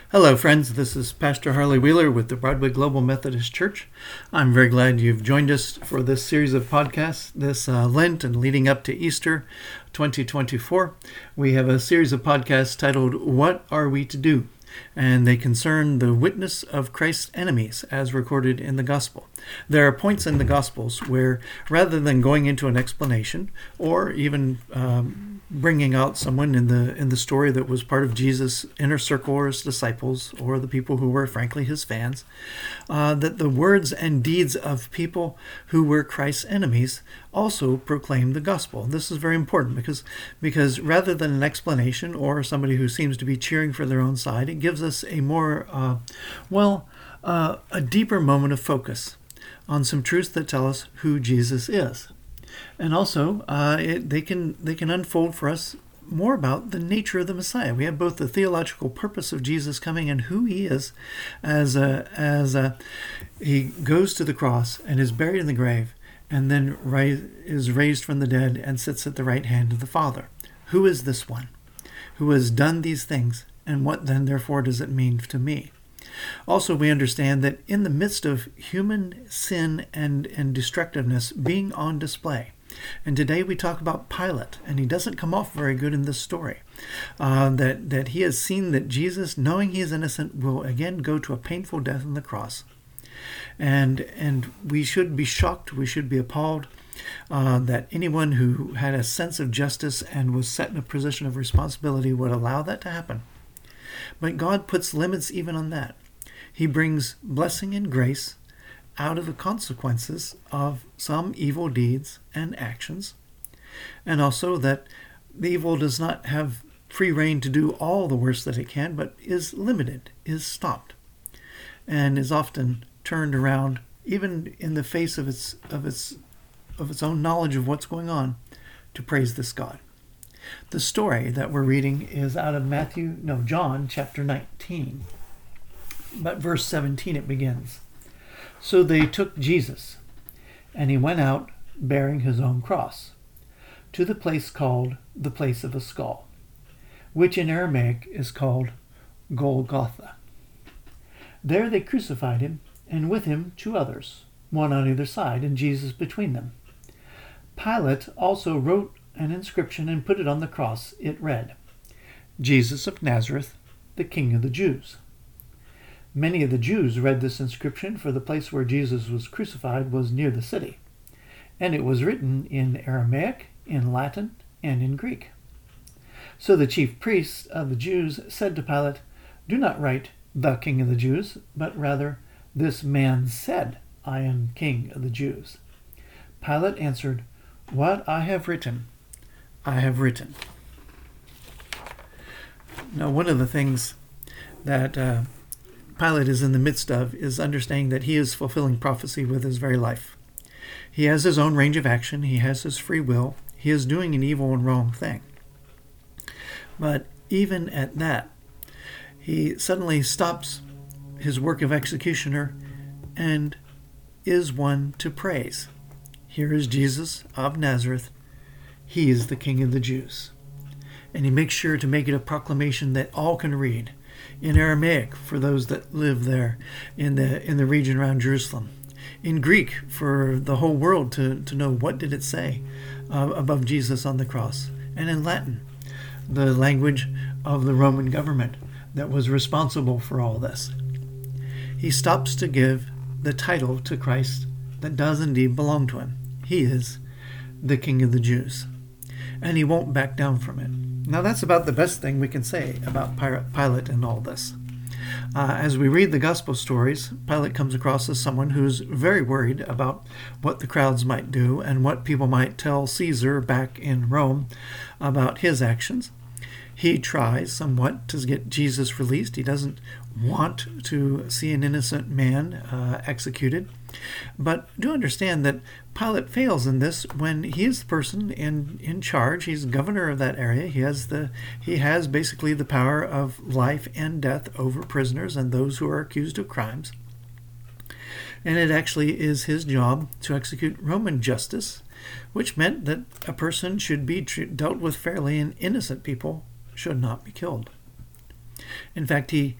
Hello, friends. This is Pastor Harley Wheeler with the Broadway Global Methodist Church. I'm very glad you've joined us for this series of podcasts this Lent and leading up to Easter 2024. We have a series of podcasts titled, What Are We to Do? And they concern the witness of Christ's enemies as recorded in the Gospel. There are points in the Gospels where, rather than going into an explanation or even bringing out someone in the story that was part of Jesus' inner circle or his disciples or the people who were frankly his fans, that the words and deeds of people who were Christ's enemies also proclaim the gospel. This is very important because rather than an explanation or somebody who seems to be cheering for their own side, it gives us a more, a deeper moment of focus on some truths that tell us who Jesus is. And also, they can unfold for us more about the nature of the Messiah. We have both the theological purpose of Jesus coming and who he is as he goes to the cross and is buried in the grave and then is raised from the dead and sits at the right hand of the Father. Who is this one who has done these things, and what then therefore does it mean to me? Also, we understand that in the midst of human sin and destructiveness being on display, and today we talk about Pilate, and he doesn't come off very good in this story, that he has seen that Jesus, knowing he is innocent, will again go to a painful death on the cross. And we should be shocked, we should be appalled that anyone who had a sense of justice and was set in a position of responsibility would allow that to happen. But God puts limits even on that. He brings blessing and grace out of the consequences of some evil deeds and actions, and also that the evil does not have free rein to do all the worst that it can, but is limited, is stopped, and is often turned around, even in the face of its own knowledge of what's going on, to praise this God. The story that we're reading is out of John chapter 19, but verse 17 it begins. So they took Jesus, and he went out bearing his own cross, to the place called the place of a skull, which in Aramaic is called Golgotha. There they crucified him, and with him two others, one on either side, and Jesus between them. Pilate also wrote an inscription and put it on the cross. It read, Jesus of Nazareth, the King of the Jews. Many of the Jews read this inscription, for the place where Jesus was crucified was near the city, and it was written in Aramaic, in Latin, and in Greek. So the chief priests of the Jews said to Pilate, Do not write, the King of the Jews, but rather, this man said, I am King of the Jews. Pilate answered, What I have written, I have written. Now, one of the things that Pilate is in the midst of is understanding that he is fulfilling prophecy with his very life. He has his own range of action. He has his free will. He is doing an evil and wrong thing. But even at that, he suddenly stops his work of executioner and is one to praise. Here is Jesus of Nazareth. He is the King of the Jews. And he makes sure to make it a proclamation that all can read in Aramaic for those that live there in the region around Jerusalem, in Greek for the whole world to know what did it say above Jesus on the cross, and in Latin, the language of the Roman government that was responsible for all this. He stops to give the title to Christ that does indeed belong to him. He is the King of the Jews, and he won't back down from it. Now that's about the best thing we can say about Pilate and all this. As we read the gospel stories, Pilate comes across as someone who's very worried about what the crowds might do and what people might tell Caesar back in Rome about his actions. He tries somewhat to get Jesus released. He doesn't want to see an innocent man executed. But do understand that Pilate fails in this when he is the person in charge. He's governor of that area. He has basically the power of life and death over prisoners and those who are accused of crimes. And it actually is his job to execute Roman justice, which meant that a person should be dealt with fairly and innocent people should not be killed. In fact, he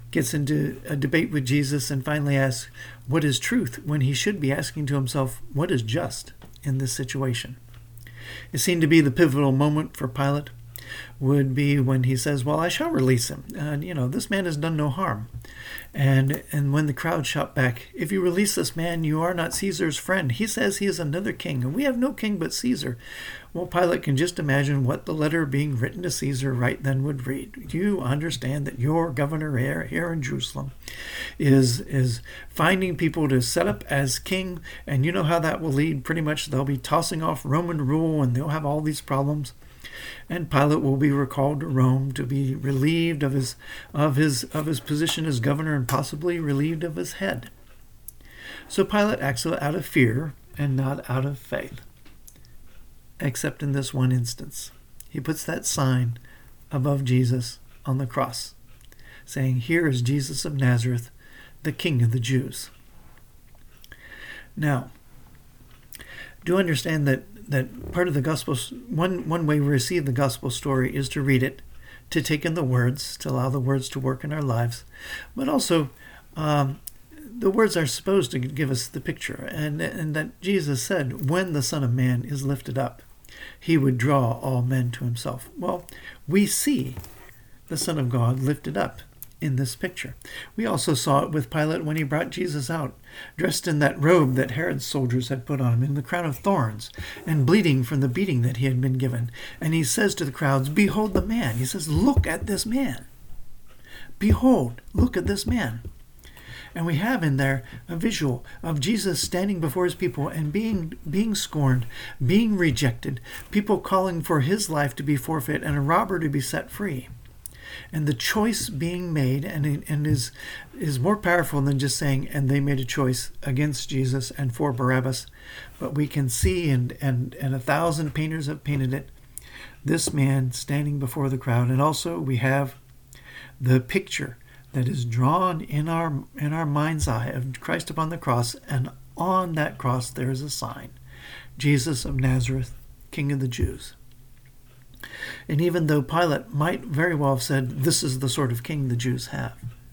gets into a debate with Jesus and finally asks, what is truth? When he should be asking to himself, what is just in this situation? It seemed to be the pivotal moment for Pilate would be when he says, well, I shall release him. This man has done no harm. And when the crowd shout back, if you release this man, you are not Caesar's friend. He says he is another king, and we have no king but Caesar. Well, Pilate can just imagine what the letter being written to Caesar right then would read. You understand that your governor here in Jerusalem is finding people to set up as king, and you know how that will lead. Pretty much they'll be tossing off Roman rule, and they'll have all these problems. And Pilate will be recalled to Rome to be relieved of his position as governor and possibly relieved of his head. So Pilate acts out of fear and not out of faith, except in this one instance. He puts that sign above Jesus on the cross, saying, "Here is Jesus of Nazareth, the King of the Jews." Now, do understand that part of the gospel, one way we receive the gospel story is to read it, to take in the words, to allow the words to work in our lives. But also, the words are supposed to give us the picture. And that Jesus said, when the Son of Man is lifted up, he would draw all men to himself. Well, we see the Son of God lifted up in this picture. We also saw it with Pilate when he brought Jesus out, dressed in that robe that Herod's soldiers had put on him, in the crown of thorns, and bleeding from the beating that he had been given. And he says to the crowds, "Behold the man." He says, "Look at this man. Behold, look at this man." And we have in there a visual of Jesus standing before his people and being scorned, being rejected, people calling for his life to be forfeit and a robber to be set free. And the choice being made and is more powerful than just saying, and they made a choice against Jesus and for Barabbas. But we can see, and 1,000 painters have painted it, this man standing before the crowd. And also we have the picture that is drawn in our mind's eye of Christ upon the cross. And on that cross there is a sign, Jesus of Nazareth, King of the Jews. And even though Pilate might very well have said, this is the sort of king the Jews have,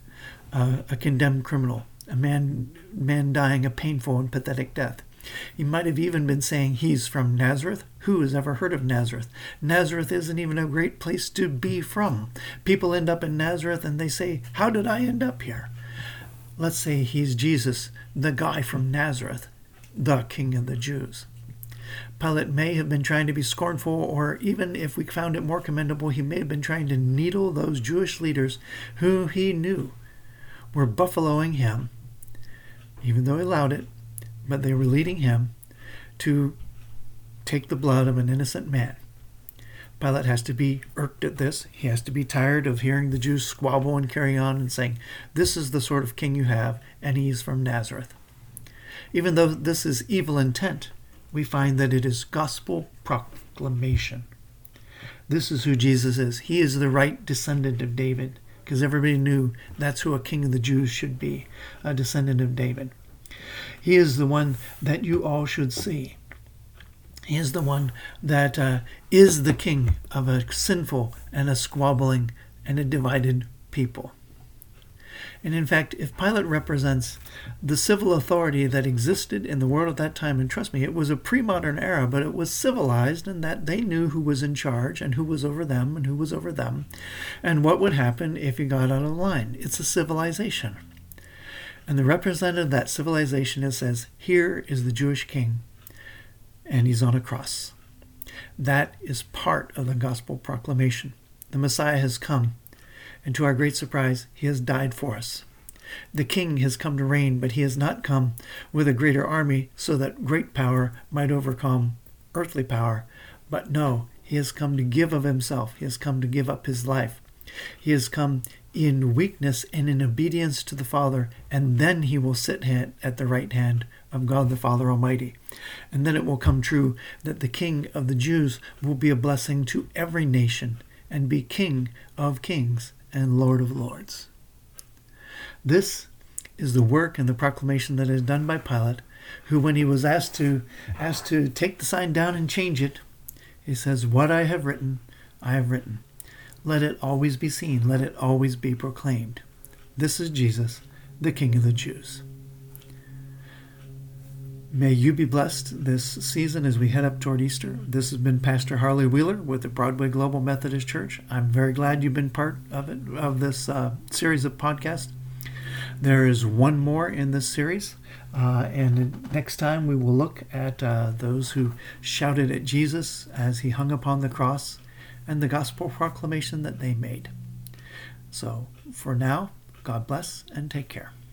a condemned criminal, a man dying a painful and pathetic death. He might have even been saying he's from Nazareth. Who has ever heard of Nazareth? Nazareth isn't even a great place to be from. People end up in Nazareth and they say, how did I end up here? Let's say he's Jesus, the guy from Nazareth, the King of the Jews. Pilate may have been trying to be scornful, or even if we found it more commendable, he may have been trying to needle those Jewish leaders who he knew were buffaloing him, even though he allowed it, but they were leading him to take the blood of an innocent man. Pilate has to be irked at this. He has to be tired of hearing the Jews squabble and carry on and saying, this is the sort of king you have, and he's from Nazareth. Even though this is evil intent, we find that it is gospel proclamation. This is who Jesus is. He is the right descendant of David, because everybody knew that's who a king of the Jews should be, a descendant of David. He is the one that you all should see. He is the one that is the king of a sinful and a squabbling and a divided people. And in fact, if Pilate represents the civil authority that existed in the world at that time, and trust me, it was a pre-modern era, but it was civilized in that they knew who was in charge and who was over them and who was over them, and what would happen if you got out of line. It's a civilization. And the representative of that civilization, it says, here is the Jewish king, and he's on a cross. That is part of the gospel proclamation. The Messiah has come. And to our great surprise, he has died for us. The king has come to reign, but he has not come with a greater army so that great power might overcome earthly power. But no, he has come to give of himself. He has come to give up his life. He has come in weakness and in obedience to the Father, and then he will sit at the right hand of God the Father Almighty. And then it will come true that the King of the Jews will be a blessing to every nation and be King of kings and Lord of lords. This is the work and the proclamation that is done by Pilate, who, when he was asked to take the sign down and change it, he says, what I have written, I have written. Let it always be seen. Let it always be proclaimed. This is Jesus, the King of the Jews. May you be blessed this season as we head up toward Easter. This has been Pastor Harley Wheeler with the Broadway Global Methodist Church. I'm very glad you've been part of this series of podcasts. There is one more in this series, and next time we will look at those who shouted at Jesus as he hung upon the cross and the gospel proclamation that they made. So for now, God bless and take care.